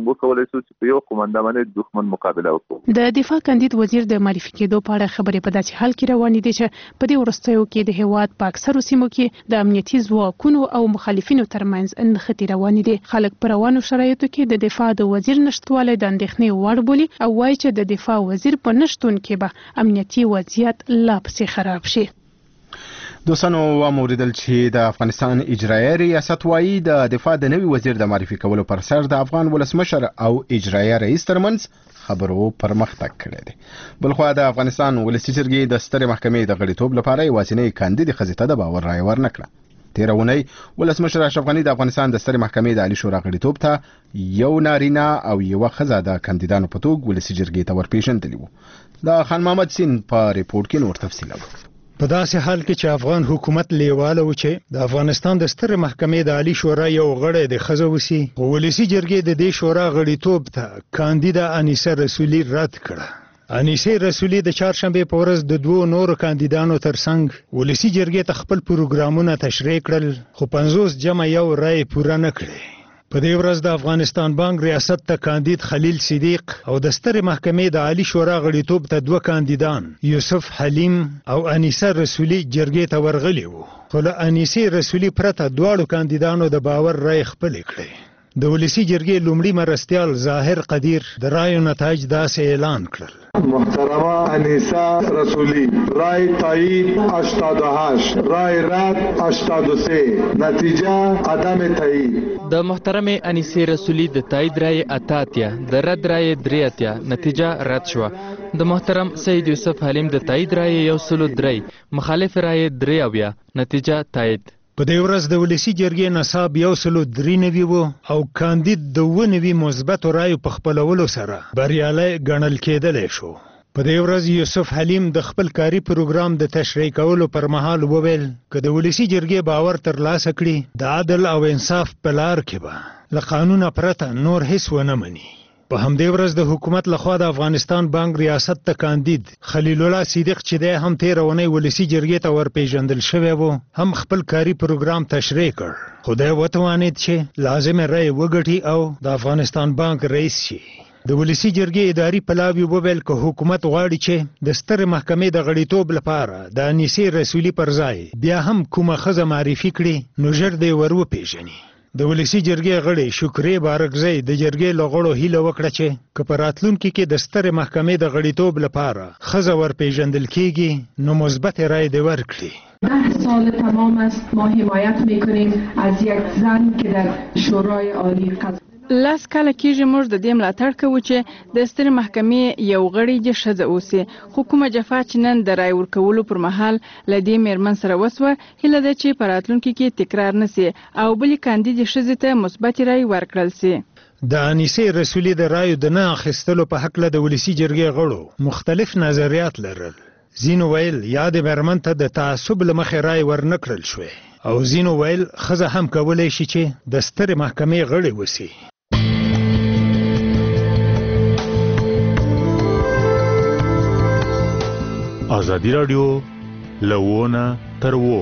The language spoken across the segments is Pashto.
موږ کولای شو چې په یو قومنده باندې دښمن مقابله وکړو. د دفاع کاندید وزیر د معرفي کېدو په اړه خبرې په داسې حال کې روانې دي چې په دې وروستیو کې د هیواد په اکثرو سیمو کې د امنیتي ځواکونو او مخالفینو ترمنځ نښتې روانې دي. خلک په روانو شرایطو کې د دفاع د وزیر نشټوالی د اندېښنې وړ بولي او وایي چې د دفاع وزیر په نشتون کې به امنیتي وضعیت لا پسې خراب شي. دوستانو وموریدل چې د افغانستان اجرایي ریاست وایي د دفاع د نوي وزیر د معرفي کولو پر سر د افغان ولسمشر او اجرایي رئیس ترمنځ خبرو پرمختګ کړی دی. بلخوا د افغانستان ولسي جرګې د سترې محکمې د غړیتوب لپاره یوازینۍ کاندید ښځې ته د باور رایه ورنکړه. تیره اونۍ ولسمشر اشرف غني د افغانستان د سترې محکمې د عالی شورا غړیتوب ته یو نارینه او یوه ښځه د کاندیدانو په توګه ولسي جرګې ته ورپېژندلي وو. د خان محمد سین په ریپورت کې نور تفصیل لرو. په داسې حال کې چې افغان حکومت لیواله و چې د افغانستان د سترې محکمې د عالی شورا یو غړی د ښځه وسی، ولسي جرګې د دې شورا غړیتوب ته کاندیده انیسه رسولي رد کړه. انیسه رسولي د چهارشنبه په ورځ د دوو نورو کاندیدانو ترڅنګ ولسي جرګې ته خپل پروګرامونه تشریح کړل، خو 50 جمع یو رای پوره نه کړې. په دې ورځ د افغانستان بانک ریاست ته کاندید خلیل صدیق او د سترې محکمې د عالی شورا غړیتوب ته دوه کاندیدان یوسف حلیم او انیسه رسولي جرګې ته ورغلي وو، خو له انیسه رسولي پرته دواړو کاندیدانو د باور رای خپل کړې. د ولسي جرګې لومړي مرستیال ظاهر قدیر د رایو نتایج داسې اعلان کړل: محترمه انیسه رسولی رای تایید 88، رای رد 83، نتیجه عدم تایید. د محترمه انیسه رسولی د تایید رای 88، د رد رای 83، نتیجه رد شوه. د محترم سید یوسف حلیم د تایید رای 103، مخالف رای 83، نتیجه تایید. په دې ورځ د ولسي جرګې نصاب 193 وو او کاندید د 9 مثبت رایو په خپلولو سره بریالی ګڼل کېدلی شو. په دې ورځ یوسف حلیم د خپل کاري پروګرام د تشریح کولو پر مهال وویل که د ولسي جرګې باور ترلاسه کړي د عدل او انصاف په لار کې به له قانونه پرته نور هیڅ ونه مني. په همدې ورځ د حکومت لخوا د افغانستان بانک ریاست ته کاندید خلیل الله صدیق چې دی هم تیره اونۍ ولسي جرګې ته ورپېژندل شوی و هم خپل کاري پروګرام تشریح کړ، خو دی وتوانید چې لازمه رای وګټي او د افغانستان بانک رئیس شي. د ولسي جرګې اداري پلاوي وویل که حکومت غواړي چې د سترې محکمې د غړیتوب لپاره د انیسې رسولي پر ځای بیا هم کومه ښځه معرفي کړي نو ژر دی ور وپېژني. د ولسي جرګې غړي شکرې بارکزی د جرګې له غړو هیله وکړه چې که په راتلونکي کې د سترې محکمې د غړیتوب لپاره ښځه ورپېژندل کیږي نو مثبت رای دې ورکړي. 10 سال تمام است ما حمایت میکنیم از یک زن که در شورای عالی قضا. لاس کاله کېږي موږ د دې ملاتړ کوو چې د سترې محکمې یو غړی د ښځه اوسي، خو کومه جفا چې نن د رای ورکولو پر مهال له دې میرمن سره وسوه هیله ده چې په راتلونکي کې تکرار نه سي او بلې کاندیدې ښځې ته مثبت رای ورکړل سي. د انیسې رسولي د رایو د نه اخیستلو په هکله د ولسي جرګې غړو مختلف نظریات لرل. ځینو ویل یا د میرمن ته د تعصب له مخې رای ورنکړل شوی او ځینو ویل ښځه هم کولی شي چې د سترې محکمې غړې وسي. ازادي راډیو لونه تر وو.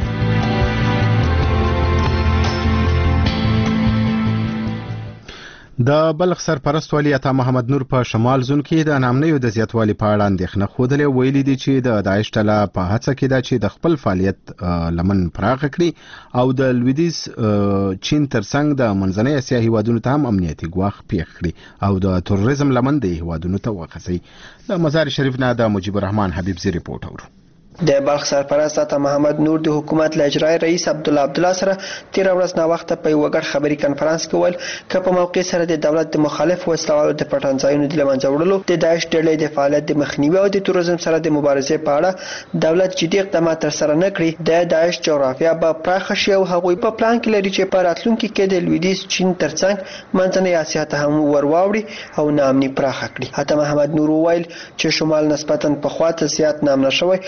د بلخ سرپرست ولی عطا محمد نور په شمال زون کې د نامنیو د زیاتوالي په اړه اندېښنه ښودلې، ویلي دي چې د داعش ډله په هڅه کې ده چې د خپل فعالیت لمن پراخه کړي او د لویدیځ چین ترڅنګ د منځنۍ اسیا هیوادونو ته هم امنیتي ګواښ پیښ کړي او د تروریزم لمن د هیوادونو ته وخسي. د مزار شریف نه د مجيب الرحمن حبیب زی ریپورت اورو. د بلخ سرپرست عطا محمد نور د حکومت له اجرایي رئیس عبدالله سره تیره ورځ ناوخته په یو ګډ خبري کنفرانس کې ویل که په موقع سره د دولت د مخالف وسلوالو د پټان ځایونو د لمنځه وړلو د داعش ډلې د فعالیت د مخنیوي او د تروریزم سره د مبارزې په اړه دولت جدي اقدامات ترسره نه کړي د داعش جغرافیه به پراخه شي او هغوی په پلان کې لري چې په راتلونکي کې د لویدیځ چین ترڅنګ منځنۍ اسیا ته هم ورواوړي او ناامني پراخه کړي. عطا محمد نور ویل چې شمال نسبتا په خواته زیات نامنه شوی او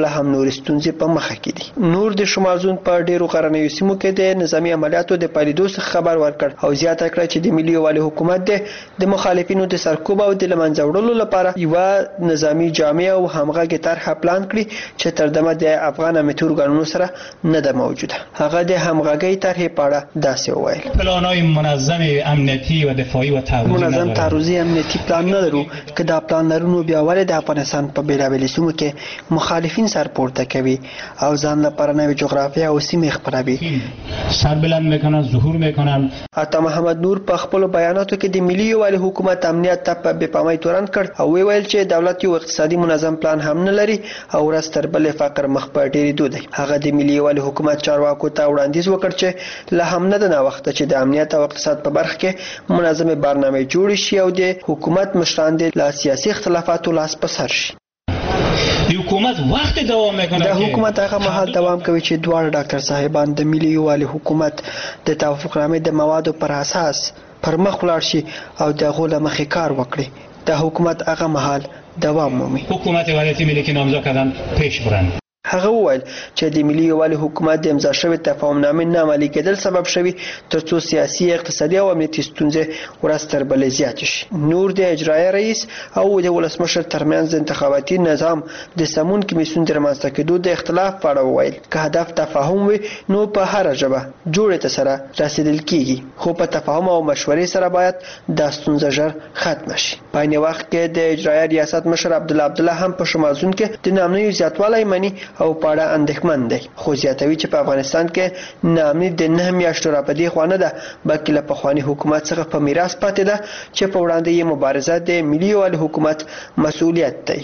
بل هم نور ستونزې په مخه کې دي. نور د شمال زون په ډیرو غرنیو سیمو کې د نظامی عملیاتو د پایلیدو څخه خبر ورکړ او زیاته کړه چې د ملي یووالي حکومت د مخالفینو د سرکوب او د لمنځه وړلو لپاره یو نظامی جامع او همغږي طرحه پلان کړی چې تر دمه د افغان امنیتي ارګانونو سره نه ده موجوده. هغه د همغږي طرحې په اړه داسې وویل: پلان‌های منظم امنیتی و دفاعی و تعرضی منظم تعرضی امنیتی پلان نه لرو که دا پلان لرونو بیا ولې د افغانستان په بیلابیلو سیمو کې مخالفین سرپورته کوي او ځان لپاره نوې جغرافیه او سیمې خپروي، سربلند میکنن، ظهور میکنن. عطا محمد نور په خپل بیاناتو کې د ملي یووالي حکومت امنیت ته په بېپامۍ تورن کړ او ویل چې دولت یو اقتصادي منظم پلان هم نه لري او ورځ تر بلې فقر مخ په ډېرېدو دی. هغه د ملي یووالي حکومت چارواکو ته وړاندیز وکړ چې له هم نه ده ناوخته چې د امنیت او اقتصاد په برخه کې منظمې برنامې جوړې شي او د حکومت مشران د سیاسي اختلافاتو لاس په سر شي. حکومت وخت دوام میکنه. د حکومت هغه مهال دوام کوي چې دواړه ډاکټر صاحبان د ملي یووالي حکومت د توافقنامې د موادو پر اساس پر مخ ولاړ شي او د هغو له مخې کار وکړي. د حکومت هغه مهال دوام مومي. حکومت ولایتي ملي کې نامزد کردن پیش برند. هغه وویل چې د ملي یووالي حکومت د امضا شوی تفاهمنامې نه عملي کېدل سبب شوی ترڅو سیاسي، اقتصادي او امنیتي ستونزې ورځ تر بلې زیاتې شي. نور د اجرایه رئیس او د ولسمشر ترمنځ انتخاباتي نظام د سمون کمیسیون د رامنځته کېدو د اختلاف په اړه وویل که هدف تفاهم وي نو په هره ژبه جوړې ته سره رسیدل کیږي، خو په تفاهم او مشورې سره باید دا ستونزه ژر ختمه شي. په عین وخت کې د اجرایه ریاست مشر عبدالله هم په شمال زون کې د نامنیو زیاتوالی مني او په اړه اندېښمن دی، خو زیاتوي چې په افغانستان کې ناامني د 9 میاشتو راپدې خوا نه ده بلکې له پخواني حکومت څخه په میراث پاتې ده چې په وړاندې یې مبارزه د ملي یووالي حکومت مسؤلیت دی.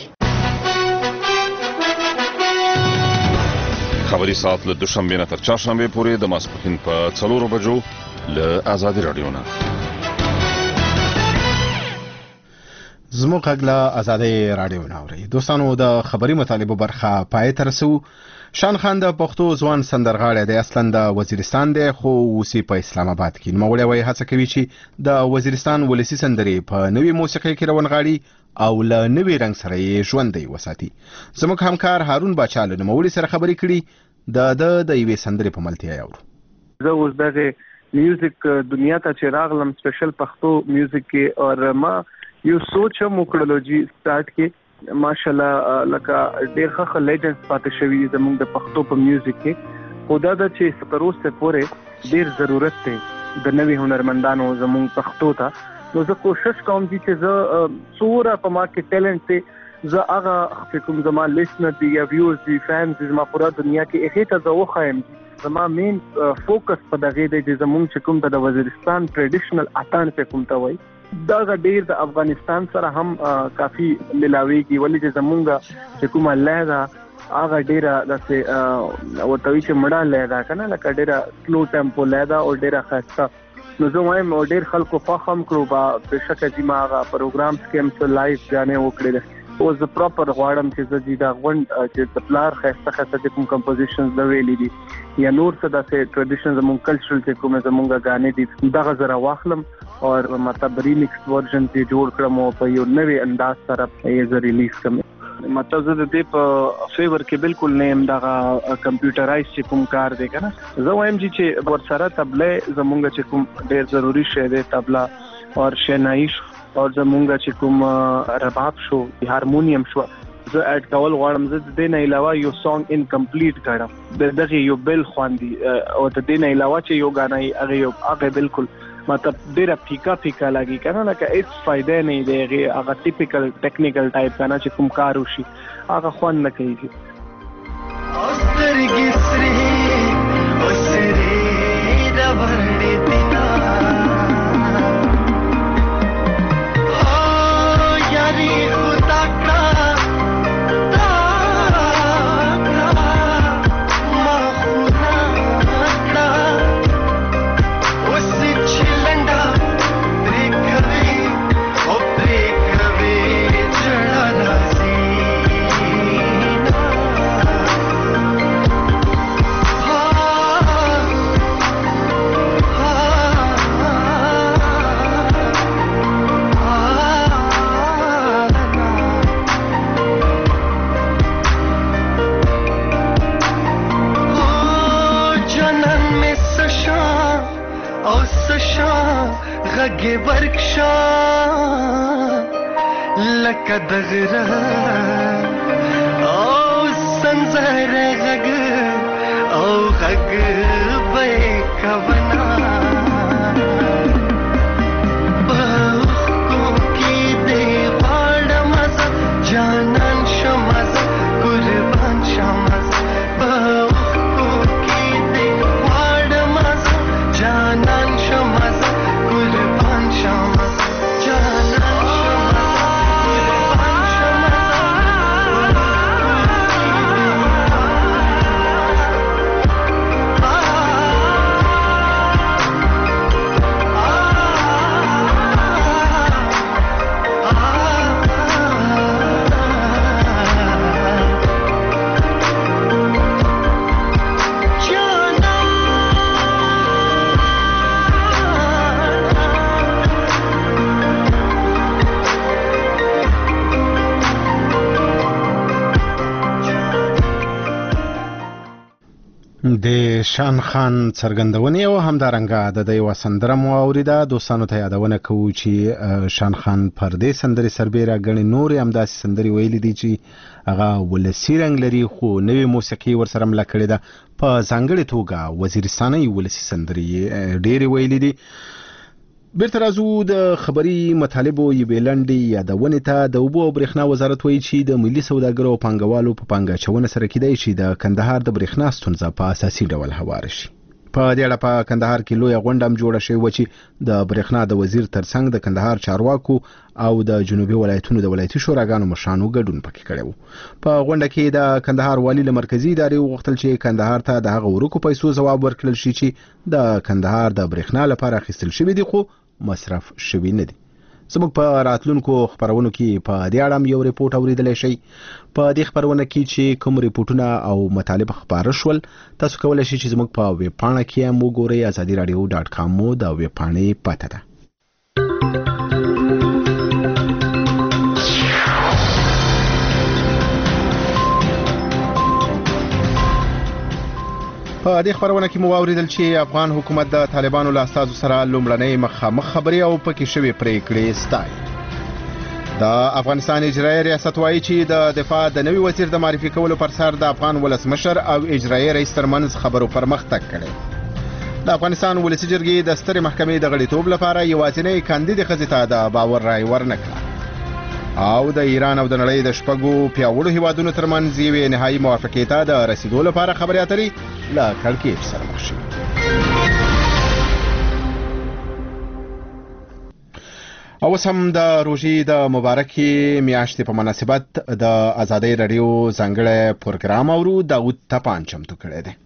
خبري ساعت له دوشنبه نه تر چهارشنبه پورې د ماسپښین په 4 بجو له آزادي رادیو نه. زموږ غږ له آزادي رادیو نه اوري. دوستانو د خبري مطالبه برخه پای ته رسو. شان خان د پښتو ځوان سندرغاړی دی، اصلا د وزیرستان دی خو اوسې په اسلام آباد کې. نوموړی وایي هڅه کوي چې د وزیرستان ولسي سندرې په نوې موسیقۍ کې روانغاړي او له نوې رنګ سره یې ژوندی وساتي. زموږ همکار هارون باچا له نوموړي سره خبرې کړي د یوې سندرې په ملتیا یې اورو. زه اوس دغه میوزیک دنیا ته چې راغلم سپیشل پښتو میوزیک کې اور ما یو سوچ موکړلوجي سٹارټ کې ماشاءالله لکه ډېر ښه لیجنډز پاتې شوی زموږ د پښتو په میوزیک کې. خدا دا چې تر اوسه پورې ډېر ضرورت دی د نوي هنرمندانو زموږ پښتو ته. نو زه کوشش کوم چې زه څوره په ما کې ټیلنټ دی زه هغه کوم زما لیسنر دی یا ویورز دی فینز دی زما پوره دنیا کې هغه ته زه وخایم. زما مین فوکس په دغه دی چې زموږ چې کوم د وزیرستان ټریډیشنل اتان څخه کوم ته وایي دا ډیر د افغانستان سره هم کافي ملاويږي ولې چې زمونږ چې کومه لهجه هغه ډیره داسې ورته چې مړه لهجه کنه لکه ډیره سلو ټیمپو لهجه او ډیره خاصه. نو زه وایم ډیر خلکو فخم کړو په بشکه چې ما هغه پروګرامز کې هم څه لایف ځانې وکړل او زه پراپر غواړم چې زه دا غونډ چې د پلار خاصه کوم کمپوزیشنز د ویلې دي یا نور څه داسې ټریډیشنز زموږ کلچرل چې کومه زموږ غانې دي دغه زره واخلم اور مطلب ریمیکس ورژن یې جوړ کړم او په یو نوې انداز سره یې زه ریلیز کړم. مطلب زه د دې په فیور کې بالکل نه يم دغه کمپیوټرایز چې کوم کار دی کنه. زه وایم چې ورسره تبله زمونږ چې کوم ډېر ضروری شی دی تبله اور شنایش اور زمونږ چې کوم رباب شو هارمونیم شو زه اډ کول غواړم. زه د دې نه علاوه یو سانګ انکمپلیټ کړم دغه یو بل خواندي او د دې نه علاوه چې یو غانای هغه بالکل مطلب ډیره پیکا لګي کنه لکه هیڅ فائدې نه دی هغه ټیپیکل ټیکنیکل ټایپ کنه چې کوم کار وشي هغه خوان نه کوي. لکه د غره او سنځر غږ او غږ به کونا په کو کې دې پاړه مزه جانان شمزه قربان شمزه په کو کې دې پاړه مزه جانان شمزه قربان شمزه جانان د شان خان څرګندونې او همدارنګه د دوی وسندره مو اوریده. دوستانو ته یادونه کوو چې شان خان پر دې سندرې سربېره غني نور همداسې سندرې ویلي دي چې هغه ولسی رنګ لري خو نوې موسیقي ورسره مل کړې ده. په ځانګړې توګه وزیرستاني ولسی سندرې ډېرې ویلي دي. بیرته راځو د خبري مطالبو یوې لنډې یادونې ته. د اوبو او برېښنا وزارت وایي چې د ملي سوداګرو او پانګوالو په پانګه اچونه سره کېدای شي د کندهار د برېښنا ستونزه په اساسي ډول هواره شي. په دې اړه په کندهار کې لویه غونډه هم جوړه شوې وه چې د برېښنا د وزیر ترڅنګ د کندهار چارواکو او د جنوبي ولایتونو د ولایتي شوراګانو مشرانو ګډون پکې کړی و. په غونډه کې د کندهار والي له مرکزي ادارې وغوښتل چې کندهار ته د هغه ورکو پیسو ځواب ورکړل شي چې د کندهار د برېښنا لپاره اخیستل شوي دي خو مصرف شوي نه دي. زموږ په راتلونکو خبرونو کې په دې اړه یو ریپورت اوریدلی شئ. په دې خبرونه کې چې کوم ریپورتونه او مطالب خبره شول تاسو کولی شئ چې زموږ په ویب پاڼه کې هم وګورئ. azadiradio.com مو د ویب پاڼې پته ده. په دې خبرونه کې مو واوریدل چې افغان حکومت د طالبانو له استازو سره لومړنۍ مخامخ خبرې او پکې شوې پریکړې ستایي. د افغانستان اجرایي ریاست وایي چې د دفاع د نوي وزیر د معرفي کولو پر سر د افغان ولسمشر او اجرایي رئیس ترمنځ خبرو پرمختګ کړی. د افغانستان ولسي جرګې د سترې محکمې د غړیتوب لپاره یوازینۍ کاندید ښځې ته د باور رای ورنکړه او د ایران او د نړۍ د شپږو پیاوړو هیوادونو ترمنځ یوې نهایي موافقې ته د رسیدو لپاره خبرې اترې له کړکېچ سره مخ شوې. او اوس هم د روژې د مبارکې میاشتې په مناسبت د ازادۍ راډیو ځانګړی پروګرام اورو. داود تپان چمتو کړی دی.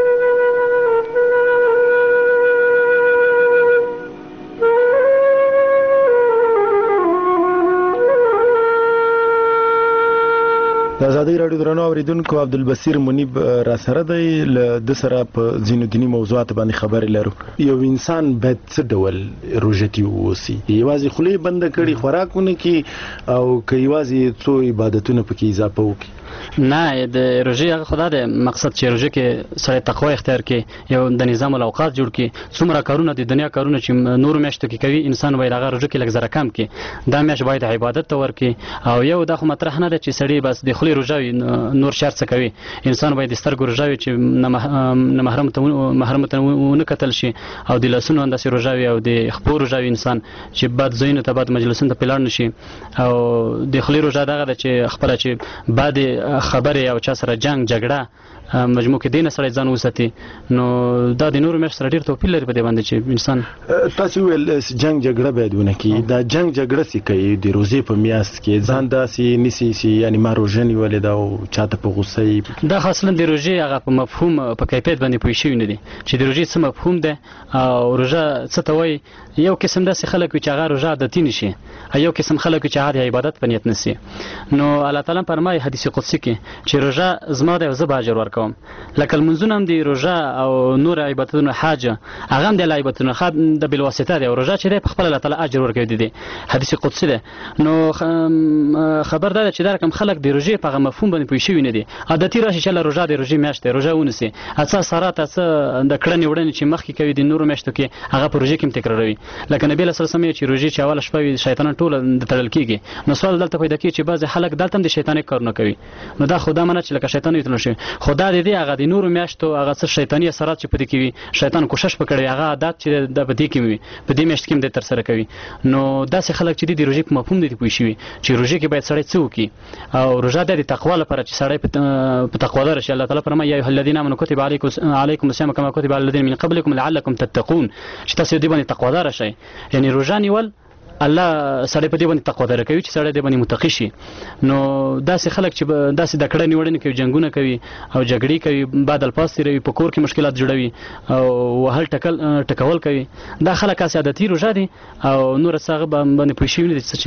د ازادۍ راډیو درنو اوریدونکو عبدالبصیر منیب را سره دی. له د سره په ځینو دیني موضوعات باندې خبرې لرو. یو انسان باید څه ډول روژتي واوسي؟ یوازې خولې بنده کړي خوراکونه کې او که یوازې څو عبادتونه پکې اضافه وکړي؟ نه، د روژې هغه خدا د مقصد چې روژې کې سړی تقوا اختیار کړي، یو د نظام الاوقات جوړ کړي. څومره کارونه د دنیا کارونه چې نور میاشتو کې کوي انسان باید هغه روژې کې لږ زره کم کړي. دا میاشت باید عبادت ته ورکړي. او یو دا خو مطرح نه ده چې سړی بس د خولې روژه وي نور شر څه کوي. انسان باید د سترګو روژه وي چې نه محرم ته ونه کتل شي او د لاسونو انداسې روژه وي او د خپو روژه وي انسان چې بد ځایونو ته بد مجلسونو ته پلاړ نشي. او د خولې روژه دغه ده چې خپله چې بعد خبرې او چا سره جنگ جګړه مجموع کې دینه سره ځان وساتي. نو دا د نورو میاشتو سره ډېر توپیر لري په دې باندې چې انسان تاسو ویل جنگ جګړه باید ونه کړي. دا جنگ جګړه څه کوي د روزې په میاشت کې ځان داسې نیسي چې یعنی ما روژه نیولې ده او چاته په غوسه یي؟ دا اصلا د روژې هغه په مفهوم په کیفیت باندې پوه شوي نه دي چې د روژې څه مفهوم ده او روژه څه ته وایي. یو قسم داسې خلک وي چې هغه روژه عادتي نشي، یو قسم خلک وي چې هغه د عبادت په نیت نشي. نو الله تعالی فرمایي حدیث قدسی کې چې روژه زما ده او زه به اجر ورکوم. لکه المنځونه هم دي، روژه او نور عبادتونه حج هغه هم د الله عبادتونه د بالواسطه دي او روژه چې دی په خپل الله تعالی اجر ورکوي دي. حدیث قدسی ده. نو خبردار چې دا رقم خلک د روژې په هغه مفهوم باندې پوه شوی نه دي عادتي راشي چې له روژه د روژې میاشت روژه ونیسي اڅه سرات اڅه د کړنې وړنې چې مخکې کوي د نورو میاشتو کې هغه په روژې کې تکراروي لکه نبی له سلام چې روژې چې اوله شپه وي شیطان ټول د تړل کیږي نو سوال دلته پیدا کیږي چې بعض خلک دلته د شیطاني کارونه کوي نو دا خدا منه چې لکه شیطان یې تل شي خدا دې هغه د نورو میاشتو هغه څه شیطاني اثرات چې پدې کوي شیطان کوشش وکړي هغه عادت چې د پدې کې وي په دې میاشت کې د تر سره کوي نو داسې خلک چې د روژې په مفهوم دي پوه شي چې روژې کې باید سړی څه وکړي او روژه د تقوا لپاره چې سړی په تقوا دار شي الله تعالی فرمایي یا ایها الذین آمنوا کتب علیکم الصیام کما کتب علی الذین من قبلکم لعلکم تتقون چې تاسو دې باندې تقوا دار شئ یعنی روژه نیول الله سړی په دې باندې تقوا دار کوي چې سړی دې باندې متقی شي نو داسې خلک چې داسې د کړه نیوړنې کوي جنگونه کوي او جګړې کوي بعد الفاظ تیروي په کور کې مشکلات جوړوي او وهل ټکول کوي دا خلک عادتي روژه دي او نور څنګه باندې پوه شي چې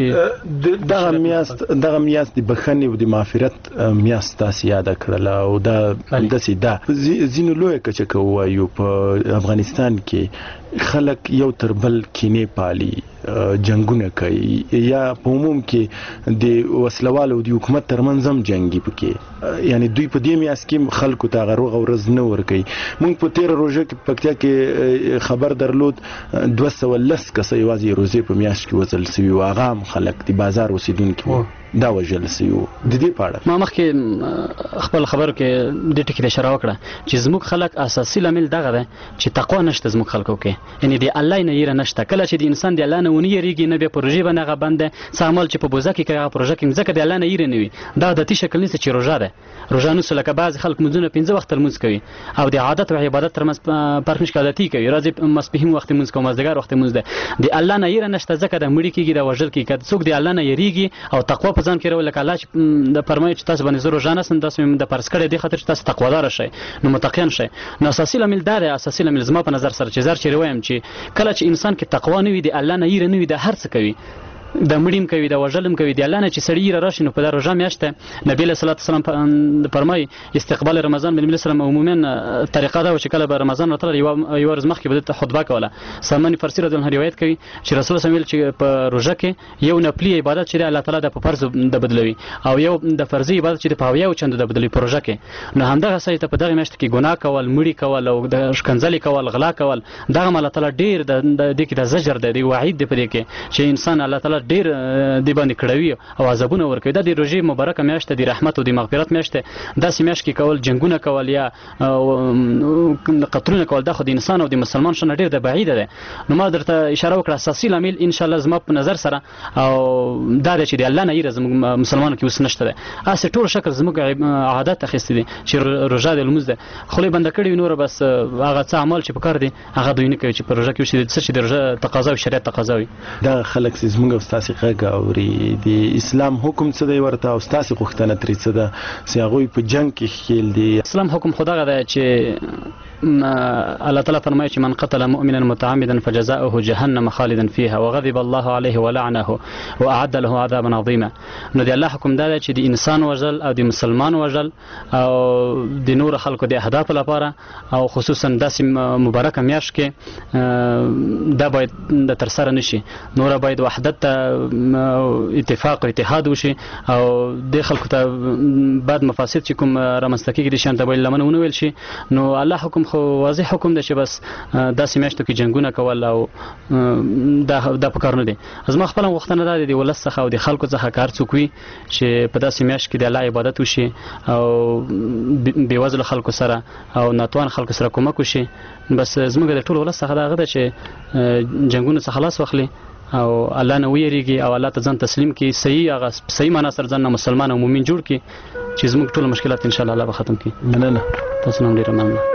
دغه میاست د بخښنې او د معافرت میاست تاسو یاد کړل او دا داسې دا زینو لوی کچه کوي په افغانستان کې خلک یو تر بل کینې پالي جنگونه کوي یا په عموم کې د وسلوالو د حکومت ترمنځ هم جنگي پکې یعنی دوی په دې میاس کې خلکو ته غروغ او رز نه ور کوي مونږ په 13 روزه کې پکتیا کې خبر درلود 210 کس یوازې روزه په میاس کې وصل سوي واغام خلک د بازار اوسیدونکو دا وجل سيو د دې پاړه ما مخکې خپل خبر کې د ټکی د اشاره وکړه چې زموږ خلک اساسي لامل دغه ده چې تقوا نشته زموږ خلکو کې یعنی د الله نه یې نشته کله چې د انسان د الله نه ونی یریږي نه به پروژې باندې غ باندې سامل چې په بوزه کې کوي پروژه کې ځکه د الله نه یری نه وي دا د تی شکل نشي چې روزه ده روزه نو سلکه بعض خلک منځونه 15 وخت ترمنځ کوي او د عادت او عبادت ترمنځ فرق نشي عادتي کوي راځي مسبحین وخت منځ کوم مازدګر وخت منځ ده د الله نه یری نشته ځکه د مړی کېږي د وژل کېږي څوک د الله نه یریږي او تقوا په ځان کې راول لکه الله د فرمایي چې تاسو باندې زرو ځان سم تاسو د پرس کړي د خاطر چې تاسو تقوادار شئ نو متقین شئ نو اساسي لامل دا دی اساسي لامل زما په نظر سره چې زر چې وایم چې کله چې انسان کې تقوا نه وي د الله نه یری نه وي د هر څه کوي د مړیم کوي د وژلم کوي د الله نه چې سړی راشي نو په روزه میاشته نبی له صلوات والسلام فرمای استقبال رمضان بن نبی سلام عموما طریقه دا چې کله به رمضان راته یو ورځ مخکې به خطبه کوله سلمان فارسی رضی الله عنه روایت کوي چې رسول الله صلی چې په روزه کې یو نفلی عبادت چې الله تعالی د فرض د بدلوي او یو د فرضي عبادت چې په یو چند د بدلوي په روزه کې نو همدغه سړی ته په دغه میاشت کې ګناه کول مړی کول او د شکنځلې کول غلا کول دغه الله تعالی ډیر د دې کې د زجر دی وعید دی په دې کې چې انسان الله تعالی ډیر دی باندې کړوي او عذابونه ورکوي د روزي مبارک میاشت د رحمت او د مغفرت میاشت داسې میاشت کې کول جنگونه کول یا قتلونه کول د خو د انسان او د مسلمان شنه ډیر د بعید ده نو ما درته اشاره وکړه اساسي لامل ان شاء الله زما په نظر سره او دا چې د الله نه یې زموږ مسلمانانو کې وس نشته ده اسه ټول شکل زموږ عادت اخیستي دي چې روزه د لمز ده خو بند کړي نور بس هغه څه عمل چې پکار دي هغه دوی نه کوي چې په روزه کې چې د روزه تقاضا او شریعت تقاضا وي دا خلک زموږ استاد غاوري د اسلام حکم څه دی ورته او تاسو غوښتنه ترې څه ده چې هغه په جنگ کې خېل دي اسلام حکم خدای غدا چې الله تعالی فرمایي چې من قتل مؤمنا متعمدا فجزاؤه جهنم خالدا فيها وغضب الله عليه ولعنه واعد له عذابا عظيما نو دی الله حکم دا چې د انسان وژل او د مسلمان وژل او د نور خلکو د اهداف لپاره او خصوصا داسې مبارکه میاشت کې دا باید د تر سره نشي نور باید وحدت اتفاق او اتحاد وشي او د خلکو ته بعد مفاسد چې کوم رامنځته کېږي د شان ته ویل لمنه ونویل شي نو الله حکم خو واضح حکم دی چې بس داسې میاشتو کې جنگونه کول او دا په کار نه دي زما خپل وختونه دا دي ولس څخه او د خلکو څخه کار څوک وي چې په داسې میاشت کې د الله عبادت وشي او بېوزلو خلکو سره او ناتوان خلکو سره کومک وشي بس زموږ د ټول ولس څخه دا غده چې جنگونه څخه خلاص واخلي او الله نه ویریږي او الله ته ځان تسلیم کړي صحیح معنا سره ځان مسلمان او مؤمن جوړ کړي چې زموږ ټول مشکلات ان شاء الله به ختم کړي مننه تاسو نن ډیر مننه